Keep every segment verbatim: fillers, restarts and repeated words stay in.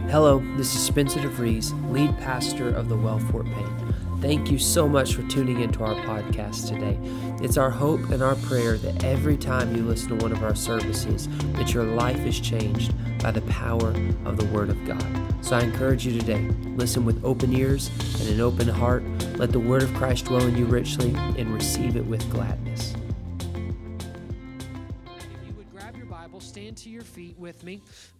Hello, this is Spencer DeVries, lead pastor of the Well Fort Payne. Thank you so much for tuning into our podcast today. It's our hope and our prayer that every time you listen to one of our services, that your life is changed by the power of the Word of God. So I encourage you today, listen with open ears and an open heart. Let the Word of Christ dwell in you richly and receive it with gladness. If you would grab your Bible, stand to your feet with me.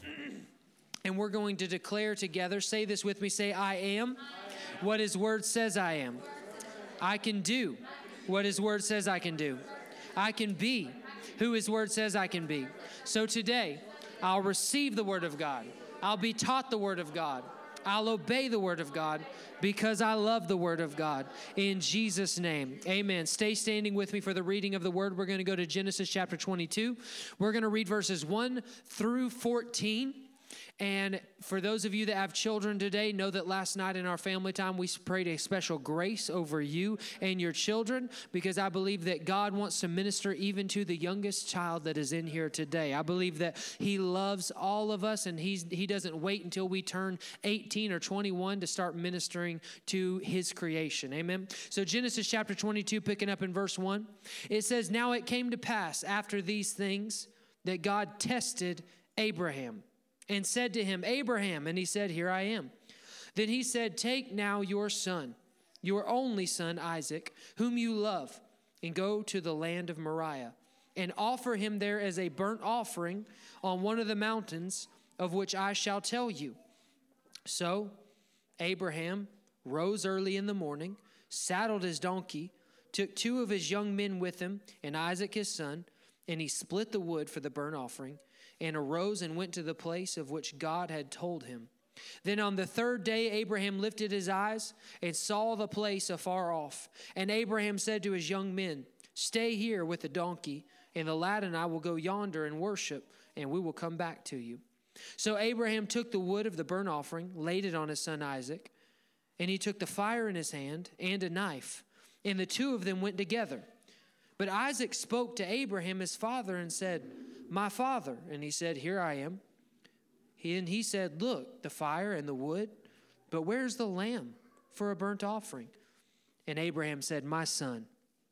And we're going to declare together, say this with me, say, I am what His Word says I am. I can do what His Word says I can do. I can be who His Word says I can be. So today, I'll receive the Word of God. I'll be taught the Word of God. I'll obey the Word of God because I love the Word of God. In Jesus' name, amen. Stay standing with me for the reading of the Word. We're going to go to Genesis chapter twenty-two. We're going to read verses one through fourteen. And for those of you that have children today, know that last night in our family time, we prayed a special grace over you and your children because I believe that God wants to minister even to the youngest child that is in here today. I believe that He loves all of us and he's, He doesn't wait until we turn eighteen or twenty-one to start ministering to His creation. Amen. So Genesis chapter twenty-two, picking up in verse one, it says, Now it came to pass after these things that God tested Abraham and said to him, Abraham, and he said, Here I am. Then he said, Take now your son, your only son Isaac, whom you love, and go to the land of Moriah, and offer him there as a burnt offering on one of the mountains of which I shall tell you. So Abraham rose early in the morning, saddled his donkey, took two of his young men with him, and Isaac his son, and he split the wood for the burnt offering, and arose and went to the place of which God had told him. Then on the third day, Abraham lifted his eyes and saw the place afar off. And Abraham said to his young men, Stay here with the donkey, and the lad and I will go yonder and worship, and we will come back to you. So Abraham took the wood of the burnt offering, laid it on his son Isaac, and he took the fire in his hand and a knife, and the two of them went together. But Isaac spoke to Abraham his father and said, My father. And he said, Here I am. He, and he said, Look, the fire and the wood, but where's the lamb for a burnt offering? And Abraham said, My son,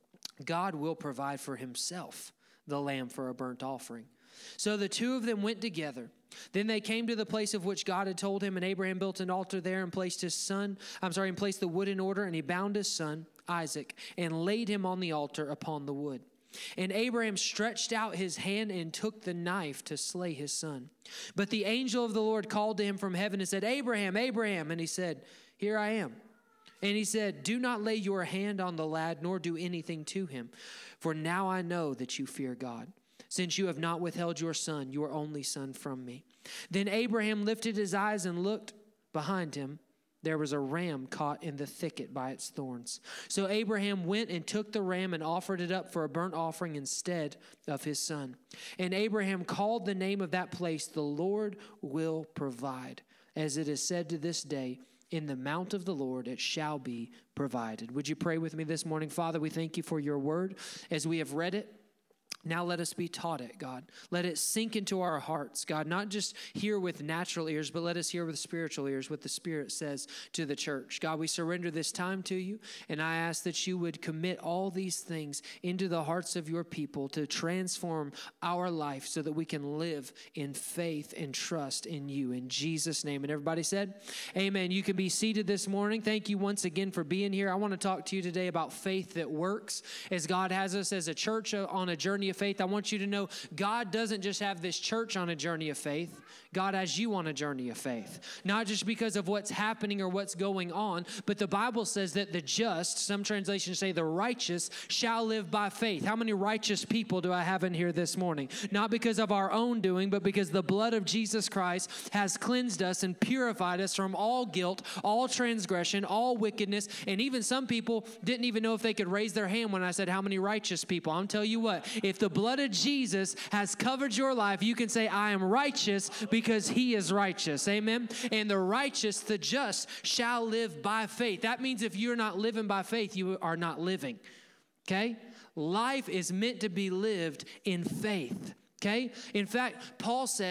God will provide for himself the lamb for a burnt offering. So the two of them went together. Then they came to the place of which God had told him, and Abraham built an altar there and placed his son, I'm sorry, and placed the wood in order, and he bound his son, Isaac, and laid him on the altar upon the wood. And Abraham stretched out his hand and took the knife to slay his son. But the angel of the Lord called to him from heaven and said, Abraham, Abraham. And he said, Here I am. And he said, Do not lay your hand on the lad, nor do anything to him. For now I know that you fear God, since you have not withheld your son, your only son, from me. Then Abraham lifted his eyes and looked behind him. There was a ram caught in the thicket by its thorns. So Abraham went and took the ram and offered it up for a burnt offering instead of his son. And Abraham called the name of that place, The Lord Will Provide. As it is said to this day, In the mount of the Lord it shall be provided. Would you pray with me this morning? Father, we thank you for your word as we have read it. Now let us be taught it, God. Let it sink into our hearts, God, not just hear with natural ears, but let us hear with spiritual ears what the Spirit says to the church. God, we surrender this time to you, and I ask that you would commit all these things into the hearts of your people to transform our life so that we can live in faith and trust in you. In Jesus' name. And everybody said, amen. You can be seated this morning. Thank you once again for being here. I want to talk to you today about faith that works. As God has us as a church on a journey of faith, I want you to know God doesn't just have this church on a journey of faith. God has you on a journey of faith. Not just because of what's happening or what's going on, but the Bible says that the just, some translations say the righteous, shall live by faith. How many righteous people do I have in here this morning? Not because of our own doing, but because the blood of Jesus Christ has cleansed us and purified us from all guilt, all transgression, all wickedness, and even some people didn't even know if they could raise their hand when I said, how many righteous people? I'm telling you what, if the blood of Jesus has covered your life, you can say, I am righteous because he is righteous. Amen. And the righteous, the just, shall live by faith. That means if you're not living by faith, you are not living. Okay? Life is meant to be lived in faith. Okay? In fact, Paul said,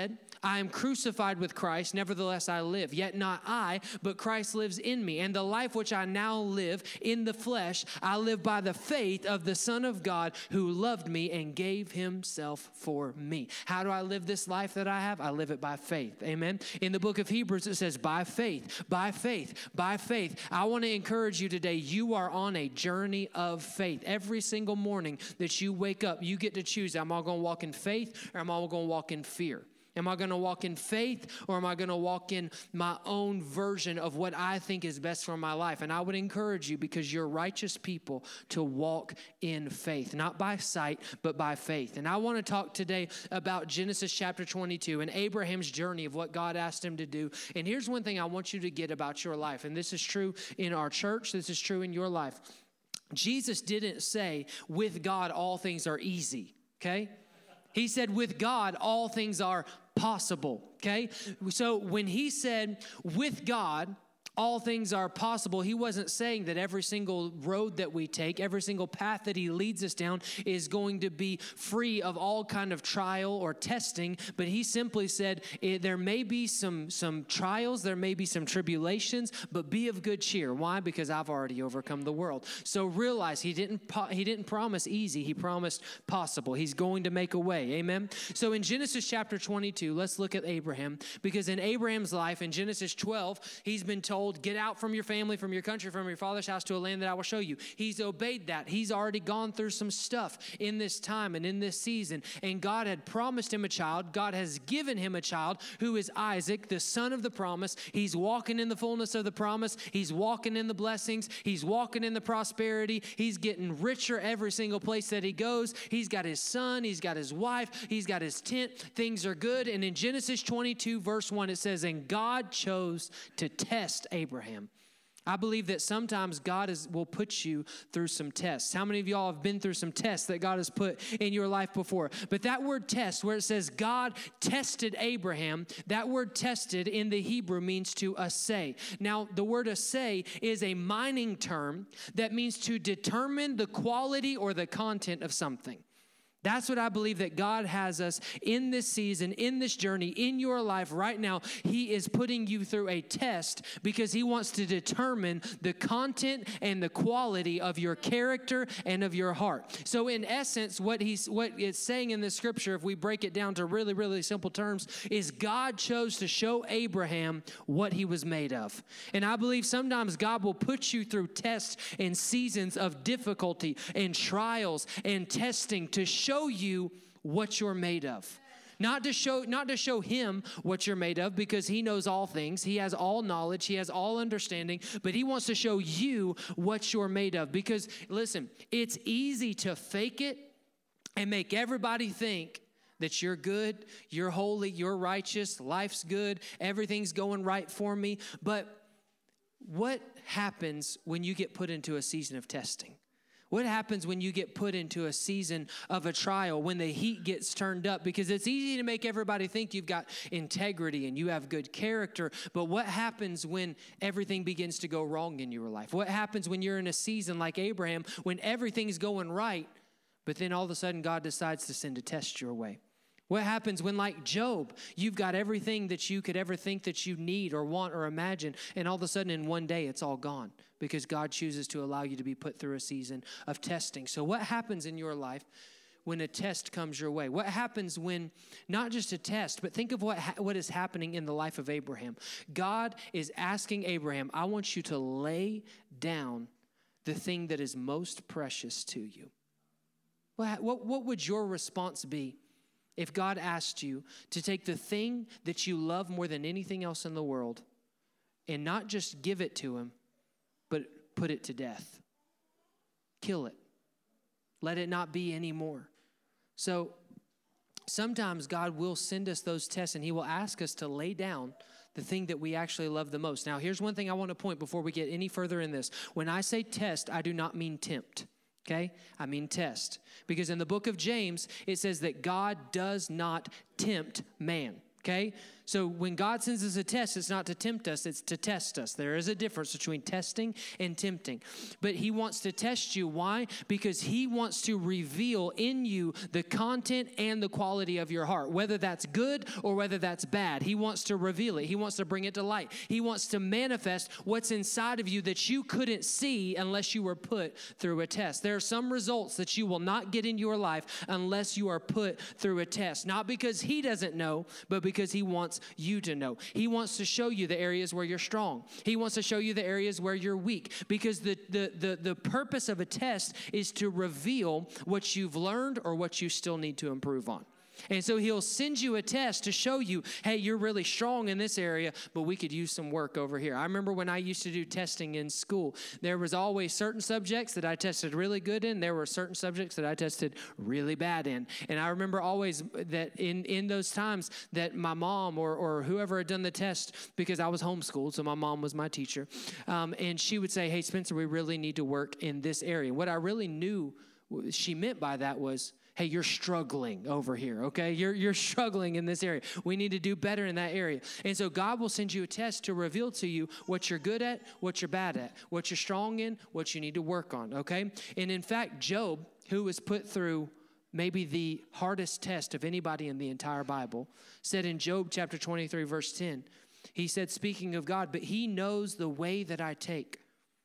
I am crucified with Christ, nevertheless I live. Yet not I, but Christ lives in me. And the life which I now live in the flesh, I live by the faith of the Son of God who loved me and gave himself for me. How do I live this life that I have? I live it by faith. Amen. In the book of Hebrews, it says by faith, by faith, by faith. I want to encourage you today. You are on a journey of faith. Every single morning that you wake up, you get to choose, am I going to walk in faith or am I going to walk in fear? Am I going to walk in faith or am I going to walk in my own version of what I think is best for my life? And I would encourage you, because you're righteous people, to walk in faith, not by sight, but by faith. And I want to talk today about Genesis chapter twenty-two and Abraham's journey of what God asked him to do. And here's one thing I want you to get about your life. And this is true in our church. This is true in your life. Jesus didn't say, with God, all things are easy, okay? He said, with God, all things are possible, okay? So when he said, with God, all things are possible, he wasn't saying that every single road that we take, every single path that he leads us down is going to be free of all kind of trial or testing, but he simply said there may be some, some trials, there may be some tribulations, but be of good cheer. Why? Because I've already overcome the world. So realize he didn't, he didn't promise easy, he promised possible. He's going to make a way, amen? So in Genesis chapter twenty-two, let's look at Abraham, because in Abraham's life, in Genesis twelve, he's been told, get out from your family, from your country, from your father's house to a land that I will show you. He's obeyed that. He's already gone through some stuff in this time and in this season. And God had promised him a child. God has given him a child who is Isaac, the son of the promise. He's walking in the fullness of the promise. He's walking in the blessings. He's walking in the prosperity. He's getting richer every single place that he goes. He's got his son. He's got his wife. He's got his tent. Things are good. And in Genesis twenty-two, verse one, it says, and God chose to test Abraham. I believe that sometimes God is, will put you through some tests. How many of y'all have been through some tests that God has put in your life before? But that word test, where it says God tested Abraham, that word tested in the Hebrew means to assay. Now, the word assay is a mining term that means to determine the quality or the content of something. That's what I believe that God has us in this season, in this journey, in your life right now. He is putting you through a test because he wants to determine the content and the quality of your character and of your heart. So in essence, what he's what it's saying in this scripture, if we break it down to really, really simple terms, is God chose to show Abraham what he was made of. And I believe sometimes God will put you through tests and seasons of difficulty and trials and testing to show you what you're made of. Not to show, not to show him what you're made of, because he knows all things. He has all knowledge. He has all understanding. But he wants to show you what you're made of. Because, listen, it's easy to fake it and make everybody think that you're good, you're holy, you're righteous, life's good, everything's going right for me. But what happens when you get put into a season of testing? What happens when you get put into a season of a trial, when the heat gets turned up? Because it's easy to make everybody think you've got integrity and you have good character. But what happens when everything begins to go wrong in your life? What happens when you're in a season like Abraham, when everything's going right, but then all of a sudden God decides to send a test your way? What happens when, like Job, you've got everything that you could ever think that you need or want or imagine, and all of a sudden in one day it's all gone because God chooses to allow you to be put through a season of testing. So what happens in your life when a test comes your way? What happens when, not just a test, but think of what ha- what is happening in the life of Abraham. God is asking Abraham, I want you to lay down the thing that is most precious to you. What, what, what would your response be if God asked you to take the thing that you love more than anything else in the world and not just give it to him, but put it to death? Kill it. Let it not be anymore. So sometimes God will send us those tests and he will ask us to lay down the thing that we actually love the most. Now, here's one thing I want to point before we get any further in this. When I say test, I do not mean tempt. Okay? I mean test. Because in the book of James, it says that God does not tempt man. Okay? So when God sends us a test, it's not to tempt us, it's to test us. There is a difference between testing and tempting. But he wants to test you. Why? Because he wants to reveal in you the content and the quality of your heart, whether that's good or whether that's bad. He wants to reveal it. He wants to bring it to light. He wants to manifest what's inside of you that you couldn't see unless you were put through a test. There are some results that you will not get in your life unless you are put through a test. Not because he doesn't know, but because he wants you to know. He wants to show you the areas where you're strong. He wants to show you the areas where you're weak, because the, the, the, the purpose of a test is to reveal what you've learned or what you still need to improve on. And so he'll send you a test to show you, hey, you're really strong in this area, but we could use some work over here. I remember when I used to do testing in school, there was always certain subjects that I tested really good in. There were certain subjects that I tested really bad in. And I remember always that in, in those times that my mom or, or whoever had done the test, because I was homeschooled, so my mom was my teacher, um, and she would say, hey, Spencer, we really need to work in this area. What I really knew she meant by that was, hey, you're struggling over here, okay? You're you're struggling in this area. We need to do better in that area. And so God will send you a test to reveal to you what you're good at, what you're bad at, what you're strong in, what you need to work on, okay? And in fact, Job, who was put through maybe the hardest test of anybody in the entire Bible, said in Job chapter twenty-three, verse ten, he said, speaking of God, but he knows the way that I take.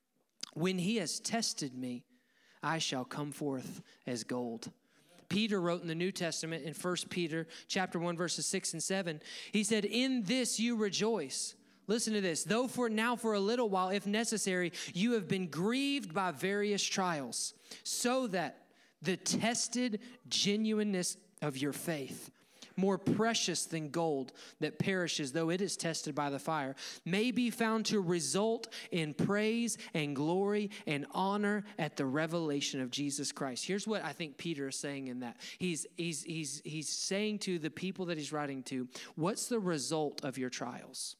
When he has tested me, I shall come forth as gold. Peter wrote in the New Testament in First Peter chapter one, verses six and seven, he said, in this you rejoice. Listen to this. Though for now for a little while, if necessary, you have been grieved by various trials, so that the tested genuineness of your faith, more precious than gold that perishes, though it is tested by the fire, may be found to result in praise and glory and honor at the revelation of Jesus Christ. Here's what I think Peter is saying in that. He's, he's, he's, he's saying to the people that he's writing to, what's the result of your trials?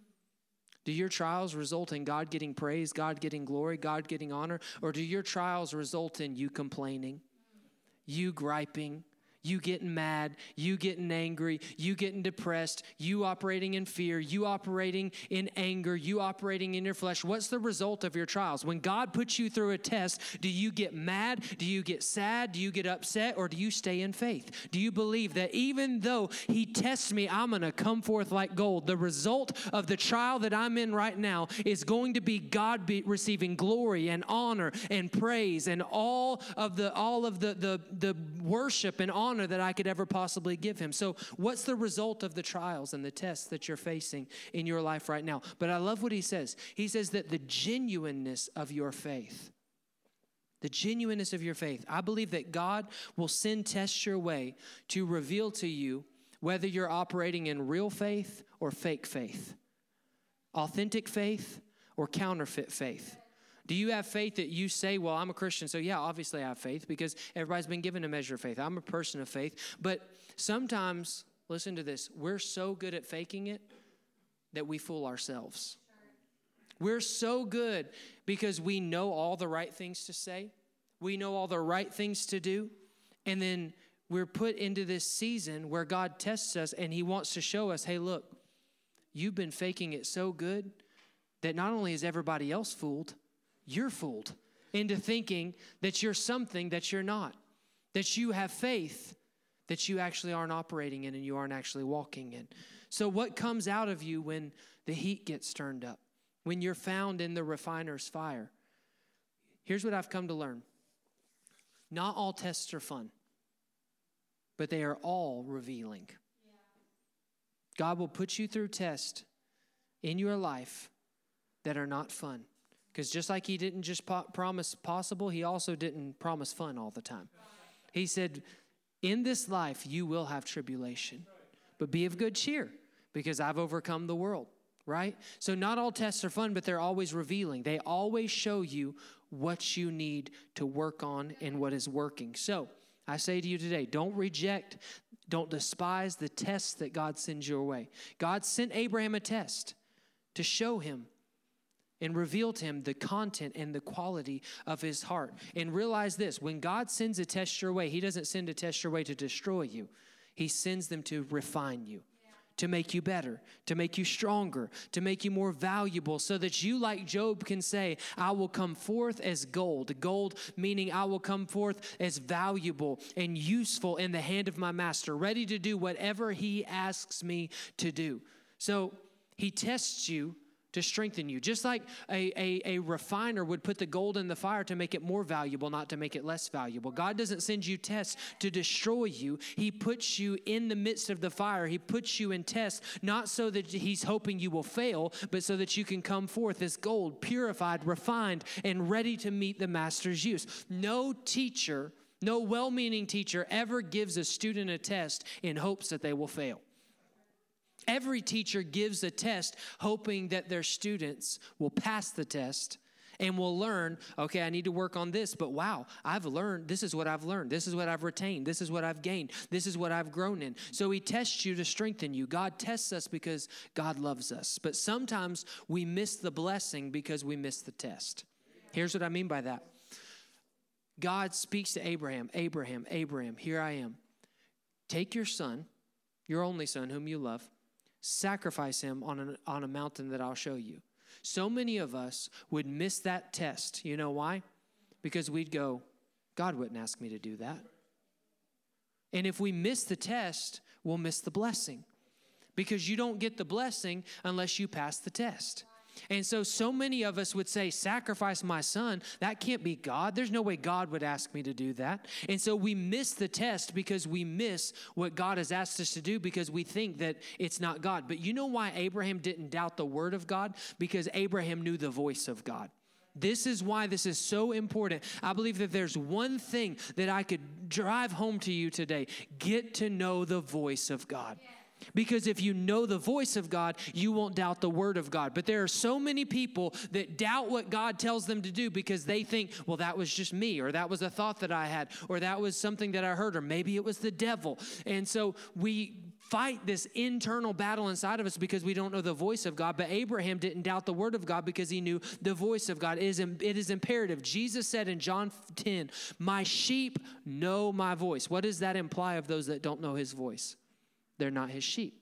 Do your trials result in God getting praise, God getting glory, God getting honor? Or do your trials result in you complaining, you griping, you getting mad, you getting angry, you getting depressed, you operating in fear, you operating in anger, you operating in your flesh? What's the result of your trials? When God puts you through a test, do you get mad? Do you get sad? Do you get upset? Or do you stay in faith? Do you believe that even though he tests me, I'm going to come forth like gold? The result of the trial that I'm in right now is going to be God be receiving glory and honor and praise and all of the all of the the, the worship and honor that I could ever possibly give him. So what's the result of the trials and the tests that you're facing in your life right now? But I love what he says. He says that the genuineness of your faith, the genuineness of your faith, I believe that God will send tests your way to reveal to you whether you're operating in real faith or fake faith, authentic faith or counterfeit faith. Do you have faith that you say, well, I'm a Christian, so yeah, obviously I have faith because everybody's been given a measure of faith. I'm a person of faith. But sometimes, listen to this, we're so good at faking it that we fool ourselves. We're so good because we know all the right things to say. We know all the right things to do. And then we're put into this season where God tests us and he wants to show us, hey, look, you've been faking it so good that not only is everybody else fooled, you're fooled into thinking that you're something that you're not, that you have faith that you actually aren't operating in and you aren't actually walking in. So what comes out of you when the heat gets turned up, when you're found in the refiner's fire? Here's what I've come to learn. Not all tests are fun, but they are all revealing. God will put you through tests in your life that are not fun. Because just like he didn't just po- promise possible, he also didn't promise fun all the time. He said, in this life, you will have tribulation, but be of good cheer because I've overcome the world, right? So not all tests are fun, but they're always revealing. They always show you what you need to work on and what is working. So I say to you today, don't reject, don't despise the tests that God sends your way. God sent Abraham a test to show him and reveal to him the content and the quality of his heart. And realize this, when God sends a test your way, he doesn't send a test your way to destroy you. He sends them to refine you, to make you better, to make you stronger, to make you more valuable, so that you, like Job, can say, I will come forth as gold. Gold meaning I will come forth as valuable and useful in the hand of my master, ready to do whatever he asks me to do. So he tests you to strengthen you. Just like a, a, a refiner would put the gold in the fire to make it more valuable, not to make it less valuable. God doesn't send you tests to destroy you. He puts you in the midst of the fire. He puts you in tests, not so that he's hoping you will fail, but so that you can come forth as gold, purified, refined, and ready to meet the master's use. No teacher, no well-meaning teacher ever gives a student a test in hopes that they will fail. Every teacher gives a test hoping that their students will pass the test and will learn, okay, I need to work on this, but wow, I've learned, this is what I've learned. This is what I've retained. This is what I've gained. This is what I've grown in. So he tests you to strengthen you. God tests us because God loves us. But sometimes we miss the blessing because we miss the test. Here's what I mean by that. God speaks to Abraham, Abraham, Abraham, here I am. Take your son, your only son whom you love, sacrifice him on, an, on a mountain that I'll show you. So many of us would miss that test. You know why? Because we'd go, God wouldn't ask me to do that. And if we miss the test, we'll miss the blessing. Because you don't get the blessing unless you pass the test. And so, so many of us would say, sacrifice my son. That can't be God. There's no way God would ask me to do that. And so we miss the test because we miss what God has asked us to do because we think that it's not God. But you know why Abraham didn't doubt the word of God? Because Abraham knew the voice of God. This is why this is so important. I believe that there's one thing that I could drive home to you today. Get to know the voice of God. Because if you know the voice of God, you won't doubt the word of God. But there are so many people that doubt what God tells them to do because they think, well, that was just me, or that was a thought that I had, or that was something that I heard, or maybe it was the devil. And so we fight this internal battle inside of us because we don't know the voice of God. But Abraham didn't doubt the word of God because he knew the voice of God. It is, it is imperative. Jesus said in John ten, my sheep know my voice. What does that imply of those that don't know his voice? They're not his sheep.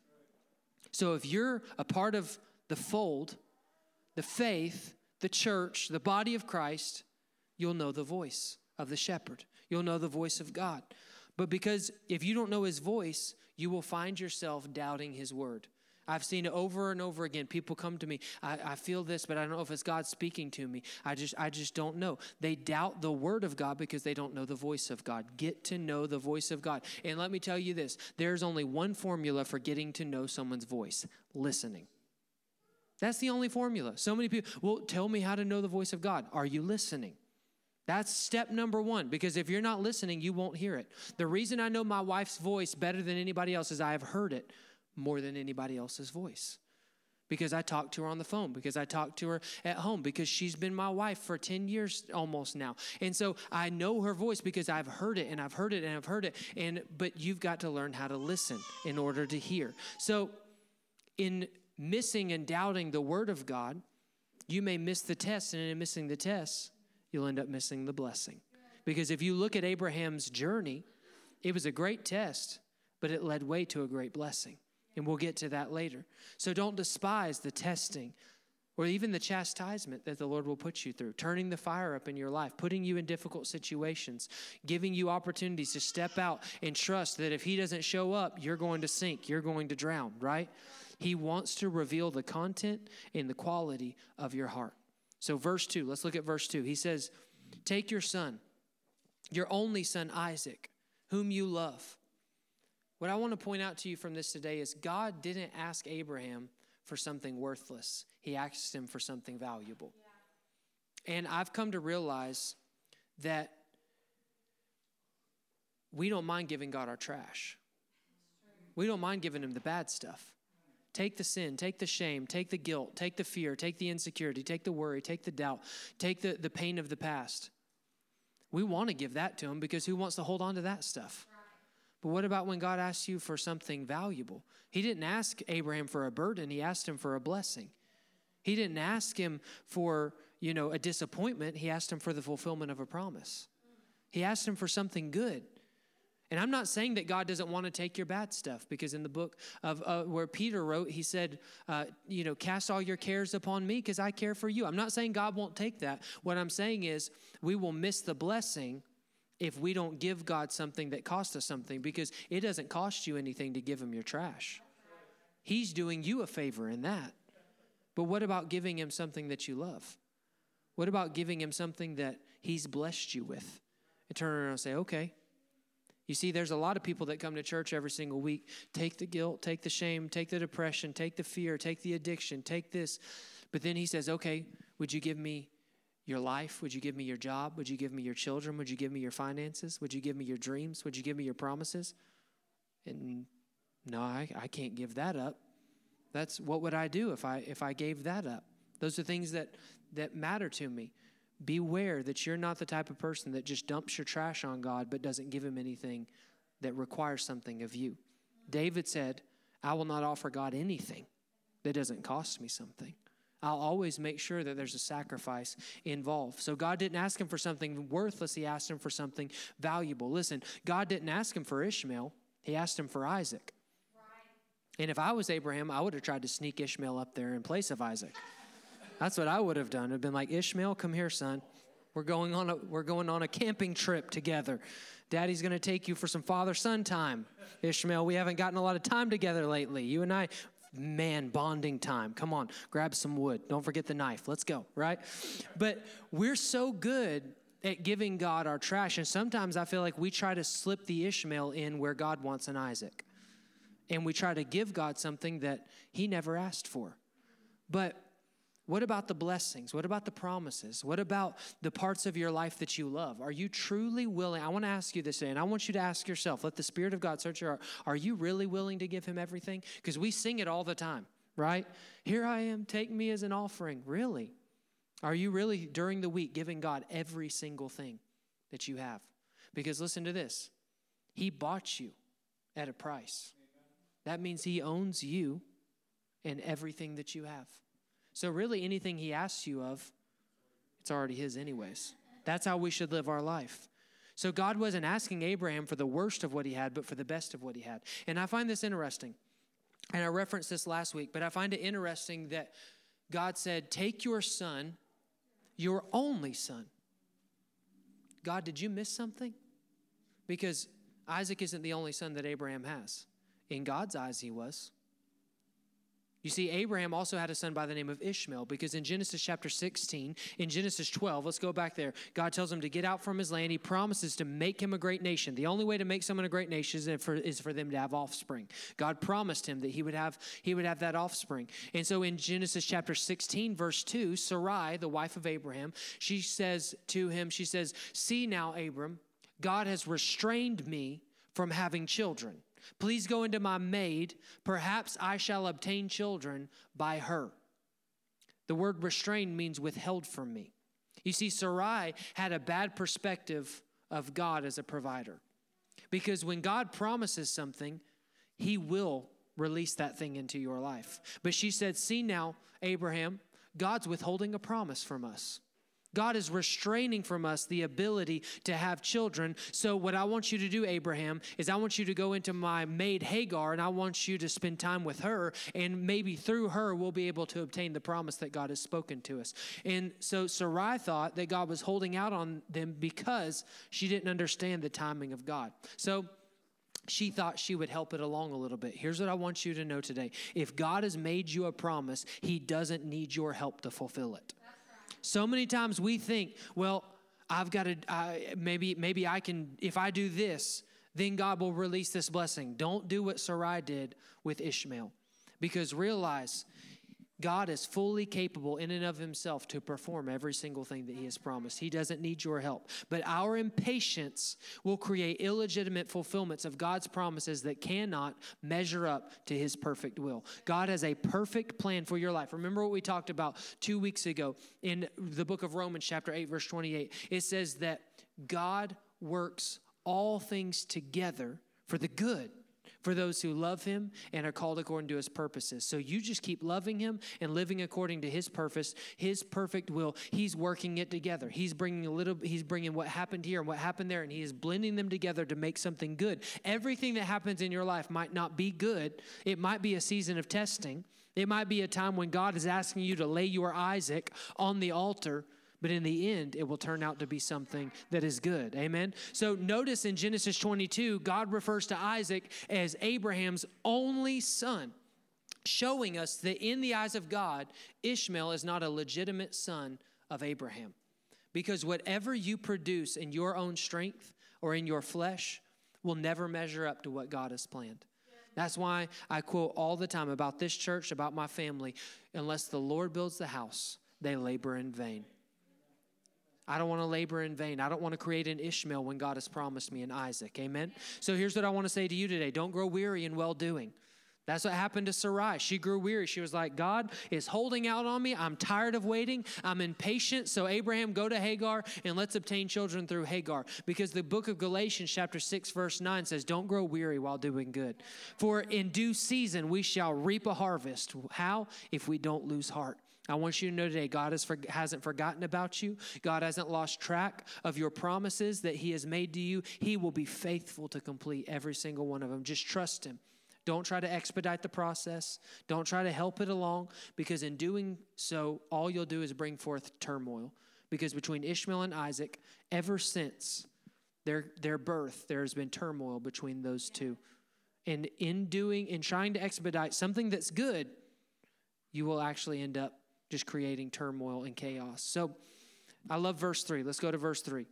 So if you're a part of the fold, the faith, the church, the body of Christ, you'll know the voice of the shepherd. You'll know the voice of God. But because if you don't know his voice, you will find yourself doubting his word. I've seen it over and over again. People come to me, I, I feel this, but I don't know if it's God speaking to me. I just I just don't know. They doubt the word of God because they don't know the voice of God. Get to know the voice of God. And let me tell you this, there's only one formula for getting to know someone's voice: listening. That's the only formula. So many people, well, tell me how to know the voice of God. Are you listening? That's step number one, because if you're not listening, you won't hear it. The reason I know my wife's voice better than anybody else is I have heard it more than anybody else's voice. Because I talk to her on the phone, because I talk to her at home, because she's been my wife for ten years almost now. And so I know her voice because I've heard it and I've heard it and I've heard it. And but you've got to learn how to listen in order to hear. So in missing and doubting the word of God, you may miss the test, and in missing the test, you'll end up missing the blessing. Because if you look at Abraham's journey, it was a great test, but it led way to a great blessing. And we'll get to that later. So don't despise the testing or even the chastisement that the Lord will put you through, turning the fire up in your life, putting you in difficult situations, giving you opportunities to step out and trust that if he doesn't show up, you're going to sink, you're going to drown, right? He wants to reveal the content and the quality of your heart. So verse two, let's look at verse two. He says, take your son, your only son, Isaac, whom you love. What I want to point out to you from this today is God didn't ask Abraham for something worthless. He asked him for something valuable. Yeah. And I've come to realize that we don't mind giving God our trash. We don't mind giving him the bad stuff. Take the sin, take the shame, take the guilt, take the fear, take the insecurity, take the worry, take the doubt, take the, the pain of the past. We want to give that to him because who wants to hold on to that stuff? But what about when God asks you for something valuable? He didn't ask Abraham for a burden. He asked him for a blessing. He didn't ask him for, you know, a disappointment. He asked him for the fulfillment of a promise. He asked him for something good. And I'm not saying that God doesn't want to take your bad stuff, because in the book of uh, where Peter wrote, he said, uh, you know, cast all your cares upon me because I care for you. I'm not saying God won't take that. What I'm saying is we will miss the blessing if we don't give God something that costs us something, because it doesn't cost you anything to give him your trash. He's doing you a favor in that. But what about giving him something that you love? What about giving him something that he's blessed you with? And turn around and say, okay. You see, there's a lot of people that come to church every single week, take the guilt, take the shame, take the depression, take the fear, take the addiction, take this. But then he says, okay, would you give me your life? Would you give me your job? Would you give me your children? Would you give me your finances? Would you give me your dreams? Would you give me your promises? And no, I, I can't give that up. That's what would I do if I if I gave that up? Those are things that, that matter to me. Beware that you're not the type of person that just dumps your trash on God but doesn't give him anything that requires something of you. David said, I will not offer God anything that doesn't cost me something. I'll always make sure that there's a sacrifice involved. So God didn't ask him for something worthless. He asked him for something valuable. Listen, God didn't ask him for Ishmael. He asked him for Isaac. Right. And if I was Abraham, I would have tried to sneak Ishmael up there in place of Isaac. That's what I would have done. I'd been like, Ishmael, come here, son. We're going on a we're going on a camping trip together. Daddy's going to take you for some father-son time. Ishmael, we haven't gotten a lot of time together lately. You and I, man, bonding time. Come on, grab some wood. Don't forget the knife. Let's go, right? But we're so good at giving God our trash, and sometimes I feel like we try to slip the Ishmael in where God wants an Isaac. And we try to give God something that he never asked for. But what about the blessings? What about the promises? What about the parts of your life that you love? Are you truly willing? I want to ask you this today, and I want you to ask yourself, let the Spirit of God search your heart. Are you really willing to give him everything? Because we sing it all the time, right? Here I am, take me as an offering. Really? Are you really, during the week, giving God every single thing that you have? Because listen to this. He bought you at a price. That means he owns you and everything that you have. So really anything he asks you of, it's already his anyways. That's how we should live our life. So God wasn't asking Abraham for the worst of what he had, but for the best of what he had. And I find this interesting. And I referenced this last week, but I find it interesting that God said, take your son, your only son. God, did you miss something? Because Isaac isn't the only son that Abraham has. In God's eyes, he was. You see, Abraham also had a son by the name of Ishmael, because in Genesis chapter sixteen, in Genesis twelve, let's go back there. God tells him to get out from his land. He promises to make him a great nation. The only way to make someone a great nation is for, is for them to have offspring. God promised him that he would have, he would have that offspring. And so in Genesis chapter sixteen, verse two, Sarai, the wife of Abraham, she says to him, she says, see now, Abram, God has restrained me from having children. Please go into my maid. Perhaps I shall obtain children by her. The word restrained means withheld from me. You see, Sarai had a bad perspective of God as a provider. Because when God promises something, he will release that thing into your life. But she said, see now, Abraham, God's withholding a promise from us. God is restraining from us the ability to have children. So what I want you to do, Abraham, is I want you to go into my maid Hagar, and I want you to spend time with her, and maybe through her we'll be able to obtain the promise that God has spoken to us. And so Sarai thought that God was holding out on them because she didn't understand the timing of God. So she thought she would help it along a little bit. Here's what I want you to know today. If God has made you a promise, he doesn't need your help to fulfill it. So many times we think, well, I've got to, uh, maybe maybe I can, if I do this, then God will release this blessing. Don't do what Sarai did with Ishmael, because realize God is fully capable in and of himself to perform every single thing that he has promised. He doesn't need your help. But our impatience will create illegitimate fulfillments of God's promises that cannot measure up to his perfect will. God has a perfect plan for your life. Remember what we talked about two weeks ago in the book of Romans chapter eight, verse twenty-eight. It says that God works all things together for the good, for those who love him and are called according to his purposes. So you just keep loving him and living according to his purpose, his perfect will. He's working it together. He's bringing a little, he's bringing what happened here and what happened there, and he is blending them together to make something good. Everything that happens in your life might not be good. It might be a season of testing. It might be a time when God is asking you to lay your Isaac on the altar. But in the end, it will turn out to be something that is good. Amen? So notice in Genesis twenty-two, God refers to Isaac as Abraham's only son, showing us that in the eyes of God, Ishmael is not a legitimate son of Abraham. Because whatever you produce in your own strength or in your flesh will never measure up to what God has planned. That's why I quote all the time about this church, about my family, unless the Lord builds the house, they labor in vain. I don't want to labor in vain. I don't want to create an Ishmael when God has promised me an Isaac. Amen? So here's what I want to say to you today. Don't grow weary in well-doing. That's what happened to Sarai. She grew weary. She was like, God is holding out on me. I'm tired of waiting. I'm impatient. So Abraham, go to Hagar and let's obtain children through Hagar. Because the book of Galatians chapter six verse nine says, don't grow weary while doing good. For in due season we shall reap a harvest. How? If we don't lose heart. I want you to know today, God has for, hasn't forgotten about you. God hasn't lost track of your promises that he has made to you. He will be faithful to complete every single one of them. Just trust him. Don't try to expedite the process. Don't try to help it along, because in doing so, all you'll do is bring forth turmoil. Because between Ishmael and Isaac, ever since their, their birth, there has been turmoil between those two. And in doing, in trying to expedite something that's good, you will actually end up just creating turmoil and chaos. So I love verse three. Let's go to verse three.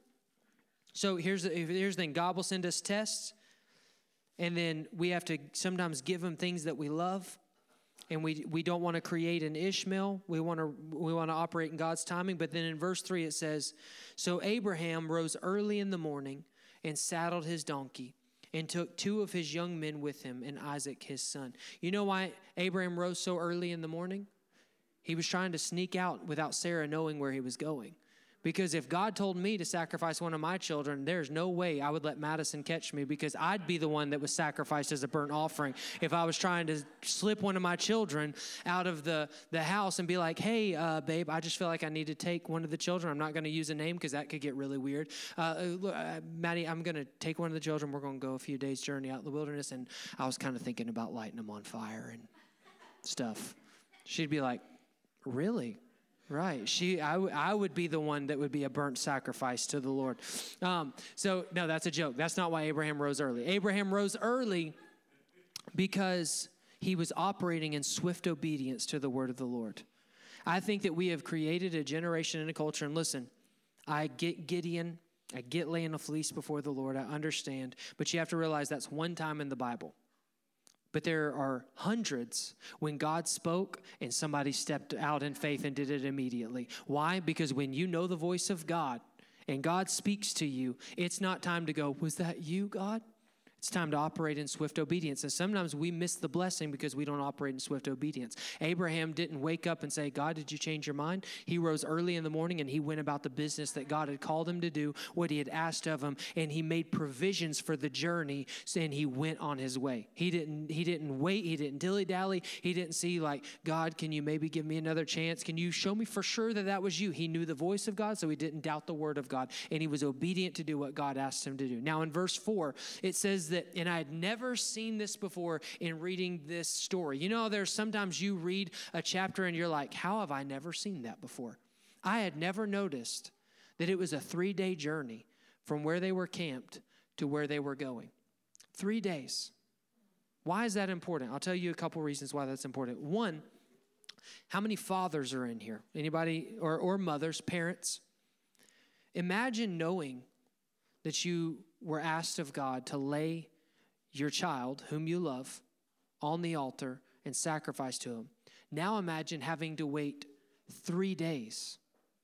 So here's the, here's the thing. God will send us tests, and then we have to sometimes give him things that we love, and we we don't want to create an Ishmael. We want to we want to operate in God's timing. But then in verse three it says, so Abraham rose early in the morning and saddled his donkey and took two of his young men with him and Isaac his son. You know why Abraham rose so early in the morning? He was trying to sneak out without Sarah knowing where he was going. Because if God told me to sacrifice one of my children, there's no way I would let Madison catch me, because I'd be the one that was sacrificed as a burnt offering if I was trying to slip one of my children out of the, the house and be like, hey, uh, babe, I just feel like I need to take one of the children. I'm not going to use a name because that could get really weird. Uh, look, uh, Maddie, I'm going to take one of the children. We're going to go a few days journey out in the wilderness. And I was kind of thinking about lighting them on fire and stuff. She'd be like, really? Right. She, I, w- I would be the one that would be a burnt sacrifice to the Lord. Um, so, no, that's a joke. That's not why Abraham rose early. Abraham rose early because he was operating in swift obedience to the word of the Lord. I think that we have created a generation and a culture, and listen, I get Gideon, I get laying a fleece before the Lord, I understand, but you have to realize that's one time in the Bible. But there are hundreds when God spoke and somebody stepped out in faith and did it immediately. Why? Because when you know the voice of God and God speaks to you, it's not time to go, was that you, God? It's time to operate in swift obedience. And sometimes we miss the blessing because we don't operate in swift obedience. Abraham didn't wake up and say, God, did you change your mind? He rose early in the morning and he went about the business that God had called him to do, what he had asked of him, and he made provisions for the journey, and he went on his way. He didn't, he didn't wait. He didn't dilly-dally. He didn't see like, God, can you maybe give me another chance? Can you show me for sure that that was you? He knew the voice of God, so he didn't doubt the word of God, and he was obedient to do what God asked him to do. Now in verse four, it says that, and I had never seen this before in reading this story. You know, there's sometimes you read a chapter and you're like, how have I never seen that before? I had never noticed that it was a three-day journey from where they were camped to where they were going. Three days. Why is that important? I'll tell you a couple reasons why that's important. One, how many fathers are in here? Anybody, or, or mothers, parents? Imagine knowing that you were asked of God to lay your child, whom you love, on the altar and sacrifice to him. Now imagine having to wait three days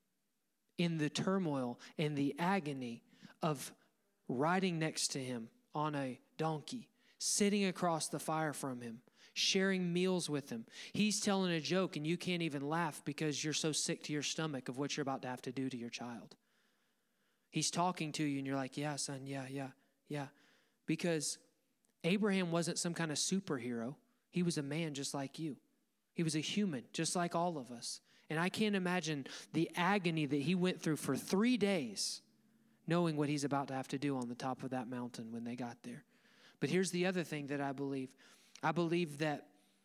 in the turmoil and the agony of riding next to him on a donkey, sitting across the fire from him, sharing meals with him. He's telling a joke and you can't even laugh because you're so sick to your stomach of what you're about to have to do to your child. He's talking to you and you're like, yeah, son, yeah, yeah, yeah. Because Abraham wasn't some kind of superhero. He was a man just like you. He was a human just like all of us. And I can't imagine the agony that he went through for three days knowing what he's about to have to do on the top of that mountain when they got there. But here's the other thing that I believe. I believe that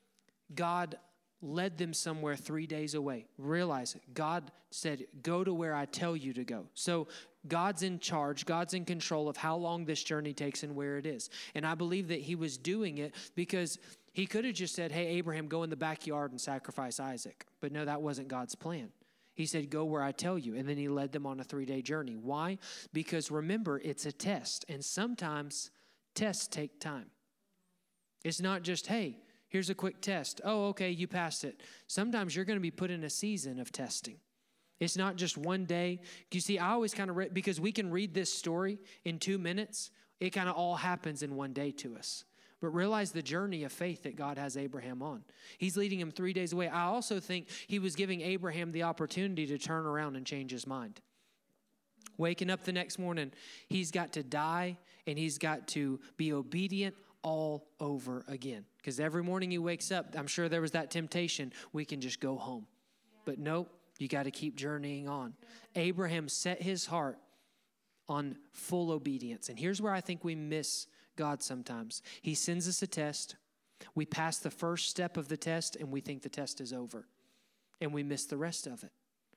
God led them somewhere three days away. Realize it. God said, go to where I tell you to go. So God's in charge. God's in control of how long this journey takes and where it is. And I believe that he was doing it because he could have just said, hey, Abraham, go in the backyard and sacrifice Isaac. But no, that wasn't God's plan. He said, go where I tell you. And then he led them on a three-day journey. Why? Because remember, it's a test. And sometimes tests take time. It's not just, hey, here's a quick test. Oh, okay, you passed it. Sometimes you're going to be put in a season of testing. It's not just one day. You see, I always kind of read, because we can read this story in two minutes. It kind of all happens in one day to us. But realize the journey of faith that God has Abraham on. He's leading him three days away. I also think he was giving Abraham the opportunity to turn around and change his mind. Waking up the next morning, he's got to die and he's got to be obedient all over again. Because every morning he wakes up, I'm sure there was that temptation, we can just go home. But nope, you got to keep journeying on. Abraham set his heart on full obedience. And here's where I think we miss God sometimes. He sends us a test. We pass the first step of the test and we think the test is over. And we miss the rest of it.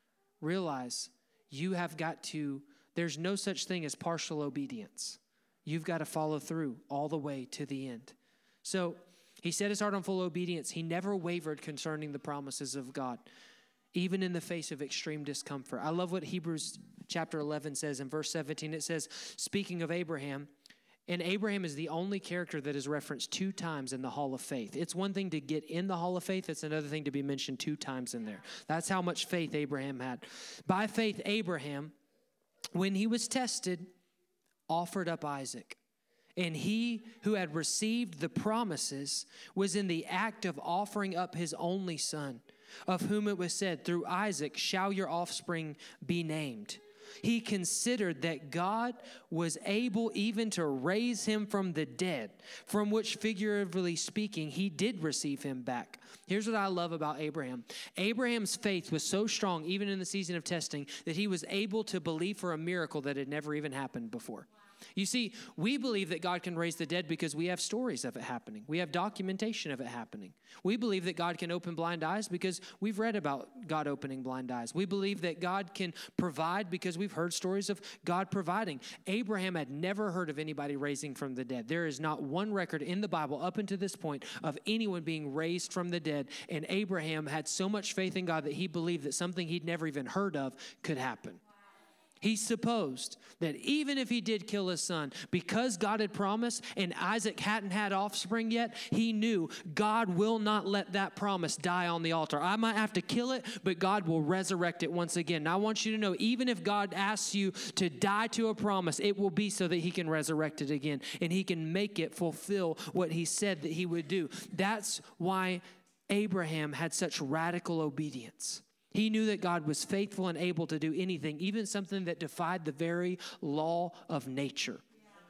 Realize you have got to, there's no such thing as partial obedience. You've got to follow through all the way to the end. So he set his heart on full obedience. He never wavered concerning the promises of God, even in the face of extreme discomfort. I love what Hebrews chapter eleven says in verse seventeen. It says, speaking of Abraham, and Abraham is the only character that is referenced two times in the Hall of Faith. It's one thing to get in the Hall of Faith. It's another thing to be mentioned two times in there. That's how much faith Abraham had. By faith, Abraham, when he was tested, offered up Isaac. And he who had received the promises was in the act of offering up his only son, of whom it was said, through Isaac shall your offspring be named. He considered that God was able even to raise him from the dead, from which, figuratively speaking, he did receive him back. Here's what I love about Abraham. Abraham's faith was so strong, even in the season of testing, that he was able to believe for a miracle that had never even happened before. You see, we believe that God can raise the dead because we have stories of it happening. We have documentation of it happening. We believe that God can open blind eyes because we've read about God opening blind eyes. We believe that God can provide because we've heard stories of God providing. Abraham had never heard of anybody raising from the dead. There is not one record in the Bible up until this point of anyone being raised from the dead. And Abraham had so much faith in God that he believed that something he'd never even heard of could happen. He supposed that even if he did kill his son, because God had promised and Isaac hadn't had offspring yet, he knew God will not let that promise die on the altar. I might have to kill it, but God will resurrect it once again. And I want you to know, even if God asks you to die to a promise, it will be so that he can resurrect it again and he can make it fulfill what he said that he would do. That's why Abraham had such radical obedience. He knew that God was faithful and able to do anything, even something that defied the very law of nature.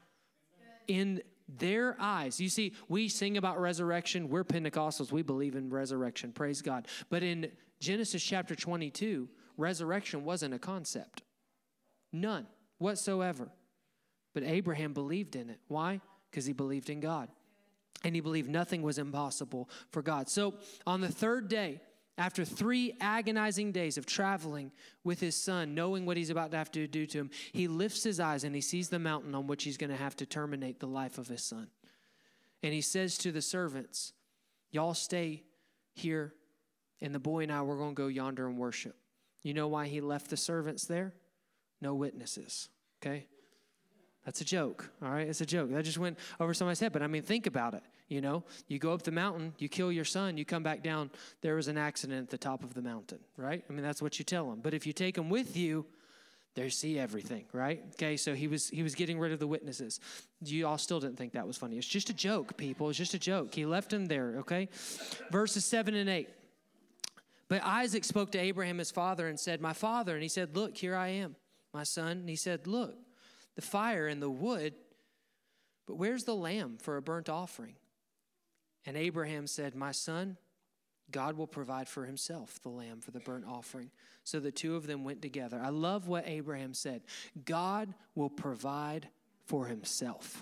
In their eyes, you see, we sing about resurrection. We're Pentecostals. We believe in resurrection. Praise God. But in Genesis chapter twenty-two, resurrection wasn't a concept. None whatsoever. But Abraham believed in it. Why? Because he believed in God. And he believed nothing was impossible for God. So on the third day, after three agonizing days of traveling with his son, knowing what he's about to have to do to him, he lifts his eyes and he sees the mountain on which he's going to have to terminate the life of his son. And he says to the servants, y'all stay here, and the boy and I, we're going to go yonder and worship. You know why he left the servants there? No witnesses, okay? That's a joke, all right? It's a joke. That just went over somebody's head, but I mean, think about it. You know, you go up the mountain, you kill your son, you come back down, there was an accident at the top of the mountain, right? I mean, that's what you tell them. But if you take them with you, they see everything, right? Okay, so he was he was getting rid of the witnesses. You all still didn't think that was funny. It's just a joke, people. It's just a joke. He left them there, okay? Verses seven and eight. But Isaac spoke to Abraham, his father, and said, my father. And he said, look, here I am, my son. And he said, look, the fire and the wood, but where's the lamb for a burnt offering? And Abraham said, my son, God will provide for himself the lamb for the burnt offering. So the two of them went together. I love what Abraham said. God will provide for himself.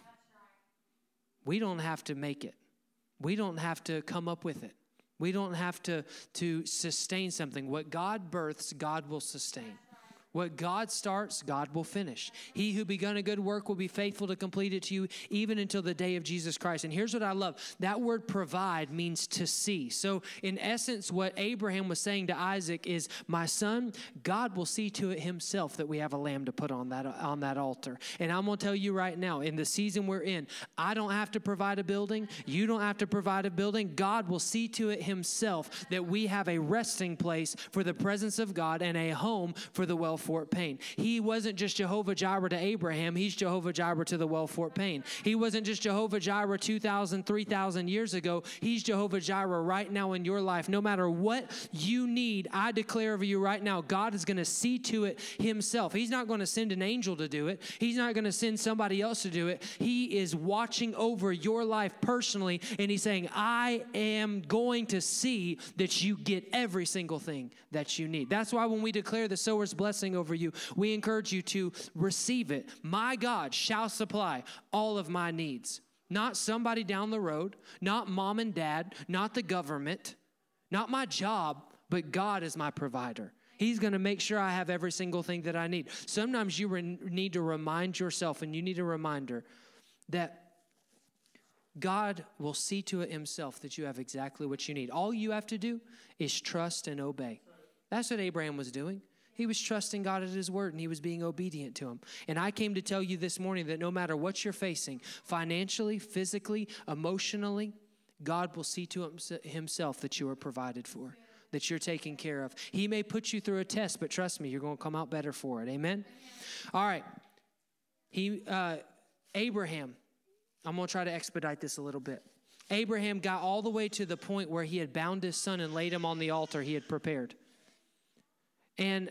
We don't have to make it. We don't have to come up with it. We don't have to, to sustain something. What God births, God will sustain. What God starts, God will finish. He who begun a good work will be faithful to complete it to you, even until the day of Jesus Christ. And here's what I love. That word provide means to see. So in essence, what Abraham was saying to Isaac is, my son, God will see to it himself that we have a lamb to put on that, on that altar. And I'm going to tell you right now, in the season we're in, I don't have to provide a building. You don't have to provide a building. God will see to it himself that we have a resting place for the presence of God and a home for the well Fort Payne. He wasn't just Jehovah Jireh to Abraham. He's Jehovah Jireh to the well Fort Payne. He wasn't just Jehovah Jireh two thousand, three thousand years ago. He's Jehovah Jireh right now in your life. No matter what you need, I declare over you right now, God is going to see to it himself. He's not going to send an angel to do it. He's not going to send somebody else to do it. He is watching over your life personally, and he's saying, I am going to see that you get every single thing that you need. That's why when we declare the sower's blessing over you, we encourage you to receive it. My God shall supply all of my needs. Not somebody down the road, not mom and dad, not the government, not my job, but God is my provider. He's going to make sure I have every single thing that I need. Sometimes you re- need to remind yourself, and you need a reminder that God will see to it himself that you have exactly what you need. All you have to do is trust and obey. That's what Abraham was doing. He was trusting God at his word, and he was being obedient to him. And I came to tell you this morning that no matter what you're facing, financially, physically, emotionally, God will see to himself that you are provided for, that you're taken care of. He may put you through a test, but trust me, you're going to come out better for it. Amen? All right. He, uh, Abraham, I'm going to try to expedite this a little bit. Abraham got all the way to the point where he had bound his son and laid him on the altar he had prepared. And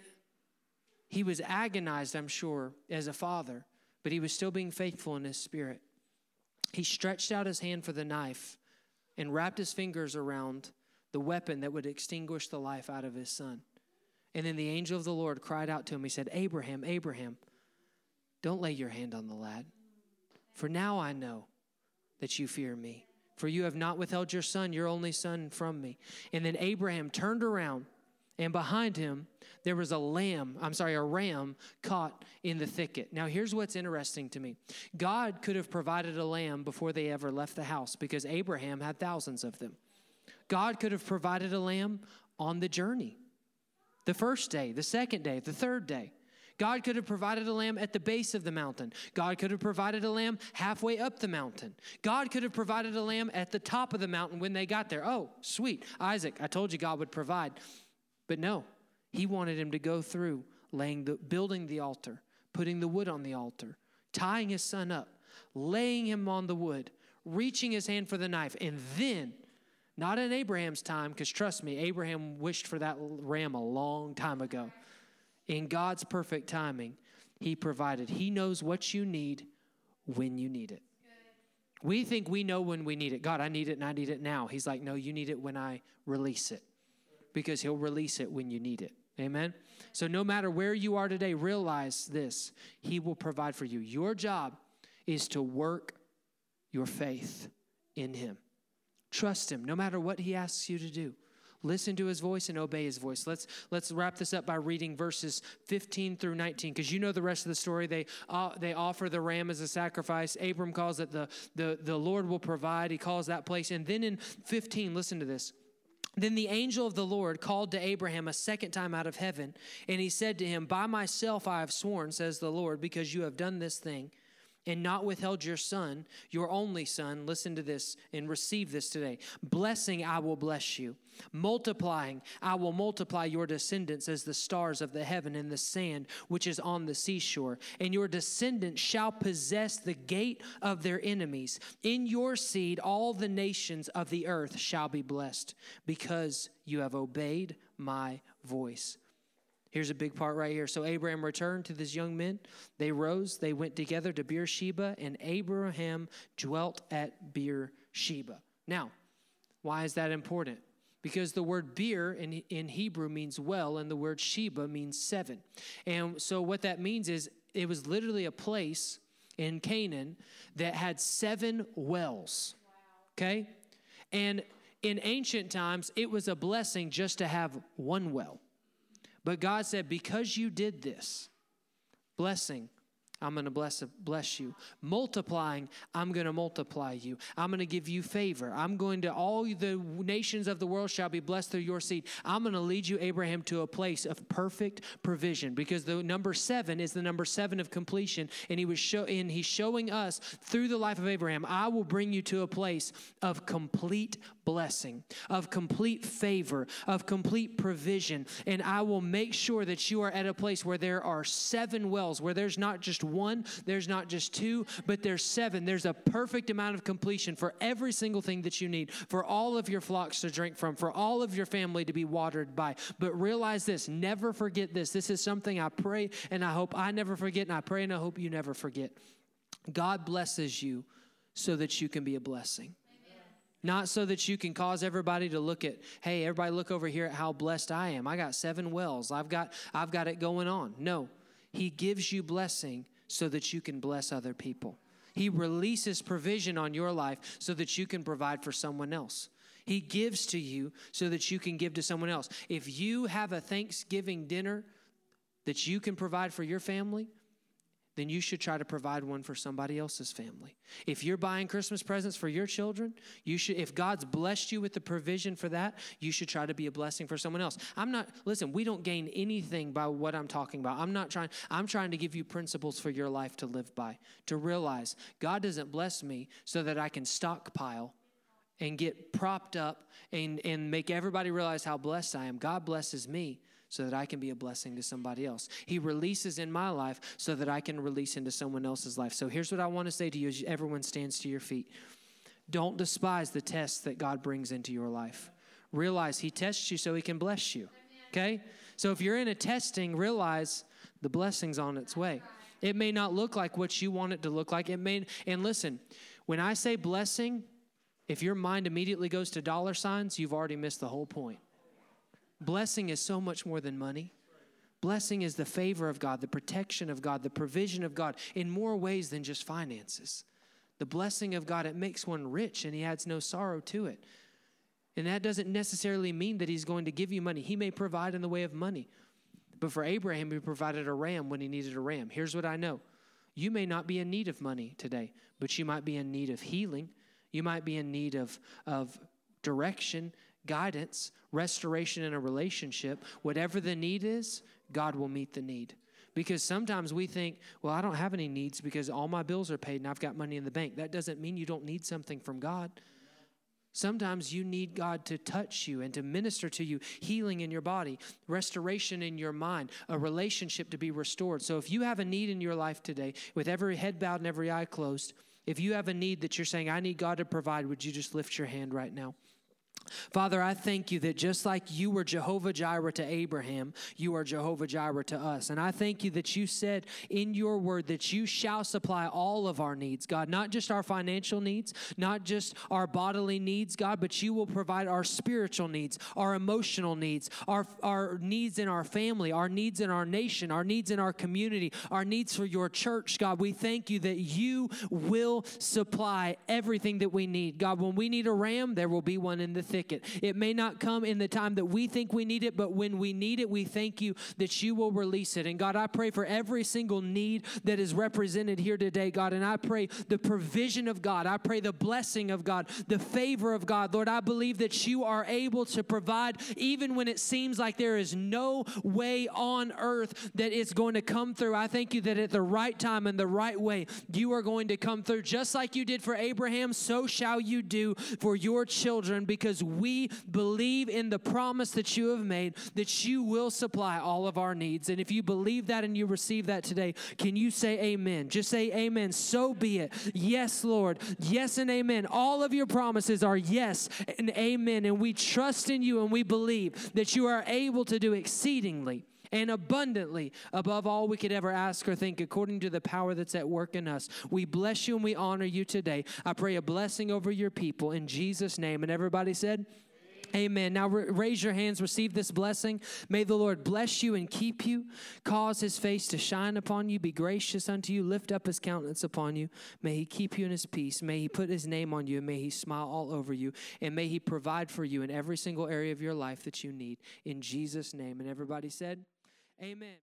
he was agonized, I'm sure, as a father, but he was still being faithful in his spirit. He stretched out his hand for the knife and wrapped his fingers around the weapon that would extinguish the life out of his son. And then the angel of the Lord cried out to him. He said, Abraham, Abraham, don't lay your hand on the lad. For now I know that you fear me. For you have not withheld your son, your only son, from me. And then Abraham turned around, and behind him, there was a lamb, I'm sorry, a ram caught in the thicket. Now, here's what's interesting to me. God could have provided a lamb before they ever left the house because Abraham had thousands of them. God could have provided a lamb on the journey, the first day, the second day, the third day. God could have provided a lamb at the base of the mountain. God could have provided a lamb halfway up the mountain. God could have provided a lamb at the top of the mountain when they got there. Oh, sweet. Isaac, I told you God would provide. But no, he wanted him to go through laying the, building the altar, putting the wood on the altar, tying his son up, laying him on the wood, reaching his hand for the knife, and then, not in Abraham's time, because trust me, Abraham wished for that ram a long time ago. In God's perfect timing, he provided. He knows what you need when you need it. We think we know when we need it. God, I need it and I need it now. He's like, no, you need it when I release it. Because he'll release it when you need it. Amen? So no matter where you are today, realize this. He will provide for you. Your job is to work your faith in him. Trust him no matter what he asks you to do. Listen to his voice and obey his voice. Let's let's wrap this up by reading verses fifteen through nineteen, because you know the rest of the story. They uh, they offer the ram as a sacrifice. Abram calls it the, the, the Lord will provide. He calls that place. And then in fifteen, listen to this. Then the angel of the Lord called to Abraham a second time out of heaven, and he said to him, by myself I have sworn, says the Lord, because you have done this thing, and not withheld your son, your only son. Listen to this and receive this today. Blessing, I will bless you. Multiplying, I will multiply your descendants as the stars of the heaven and the sand which is on the seashore. And your descendants shall possess the gate of their enemies. In your seed, all the nations of the earth shall be blessed, because you have obeyed my voice. Here's a big part right here. So Abraham returned to these young men. They rose. They went together to Beersheba, and Abraham dwelt at Beersheba. Now, why is that important? Because the word beer in, in Hebrew means well, and the word Sheba means seven. And so what that means is it was literally a place in Canaan that had seven wells. Okay? And in ancient times, it was a blessing just to have one well. But God said, because you did this, blessing, I'm going to bless bless you. Multiplying, I'm going to multiply you. I'm going to give you favor. I'm going to, all the nations of the world shall be blessed through your seed. I'm going to lead you, Abraham, to a place of perfect provision, because the number seven is the number seven of completion. And he was show, and he's showing us through the life of Abraham, I will bring you to a place of complete blessing, of complete favor, of complete provision. And I will make sure that you are at a place where there are seven wells, where there's not just one, there's not just two, but there's seven. There's a perfect amount of completion for every single thing that you need, for all of your flocks to drink from, for all of your family to be watered by. But realize this, never forget this. This is something I pray and I hope I never forget, and I pray and I hope you never forget. God blesses you so that you can be a blessing. Not so that you can cause everybody to look at, hey, everybody look over here at how blessed I am. I got seven wells. I've got, I've got it going on. No, he gives you blessing so that you can bless other people. He releases provision on your life so that you can provide for someone else. He gives to you so that you can give to someone else. If you have a Thanksgiving dinner that you can provide for your family, then you should try to provide one for somebody else's family. If you're buying Christmas presents for your children, you should, if God's blessed you with the provision for that, you should try to be a blessing for someone else. I'm not, listen, we don't gain anything by what I'm talking about. I'm not trying, I'm trying to give you principles for your life to live by, to realize God doesn't bless me so that I can stockpile and get propped up and, and make everybody realize how blessed I am. God blesses me so that I can be a blessing to somebody else. He releases in my life so that I can release into someone else's life. So here's what I want to say to you as everyone stands to your feet. Don't despise the tests that God brings into your life. Realize he tests you so he can bless you, okay? So if you're in a testing, realize the blessing's on its way. It may not look like what you want it to look like. It may, and listen, when I say blessing, if your mind immediately goes to dollar signs, you've already missed the whole point. Blessing is so much more than money. Blessing is the favor of God, the protection of God, the provision of God in more ways than just finances. The blessing of God, it makes one rich and he adds no sorrow to it. And that doesn't necessarily mean that he's going to give you money. He may provide in the way of money. But for Abraham, he provided a ram when he needed a ram. Here's what I know. You may not be in need of money today, but you might be in need of healing. You might be in need of, of direction, guidance, restoration in a relationship. Whatever the need is, God will meet the need. Because sometimes we think, well, I don't have any needs because all my bills are paid and I've got money in the bank. That doesn't mean you don't need something from God. Sometimes you need God to touch you and to minister to you, healing in your body, restoration in your mind, a relationship to be restored. So if you have a need in your life today, with every head bowed and every eye closed, if you have a need that you're saying, I need God to provide, would you just lift your hand right now? Father, I thank you that just like you were Jehovah Jireh to Abraham, you are Jehovah Jireh to us. And I thank you that you said in your word that you shall supply all of our needs, God, not just our financial needs, not just our bodily needs, God, but you will provide our spiritual needs, our emotional needs, our, our needs in our family, our needs in our nation, our needs in our community, our needs for your church, God. We thank you that you will supply everything that we need. God, when we need a ram, there will be one in the thicket. It may not come in the time that we think we need it, but when we need it, we thank you that you will release it. And God, I pray for every single need that is represented here today, God, and I pray the provision of God. I pray the blessing of God, the favor of God. Lord, I believe that you are able to provide even when it seems like there is no way on earth that it's going to come through. I thank you that at the right time and the right way, you are going to come through. Just like you did for Abraham, so shall you do for your children, because we believe in the promise that you have made that you will supply all of our needs. And if you believe that and you receive that today, can you say amen? Just say amen. So be it. Yes, Lord. Yes and amen. All of your promises are yes and amen. And we trust in you and we believe that you are able to do exceedingly and abundantly above all we could ever ask or think, according to the power that's at work in us. We bless you and we honor you today. I pray a blessing over your people in Jesus' name. And everybody said, amen. Now raise your hands, receive this blessing. May the Lord bless you and keep you, cause his face to shine upon you, be gracious unto you, lift up his countenance upon you. May he keep you in his peace. May he put his name on you, and may he smile all over you. And may he provide for you in every single area of your life that you need. In Jesus' name. And everybody said, amen.